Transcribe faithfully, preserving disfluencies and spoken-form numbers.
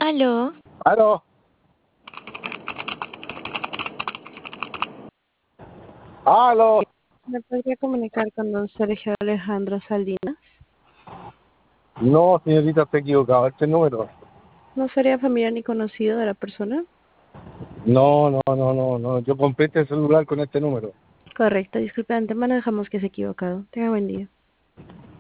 Aló, Aló, aló. ¿Me podría comunicar con don Sergio Alejandro Salinas? No, señorita, está equivocado. Este número. ¿No sería familiar ni conocido de la persona? No, no, no, no, no. Yo compré este celular con este número. Correcto, disculpe, de antemano dejamos que se ha equivocado. Tenga buen día.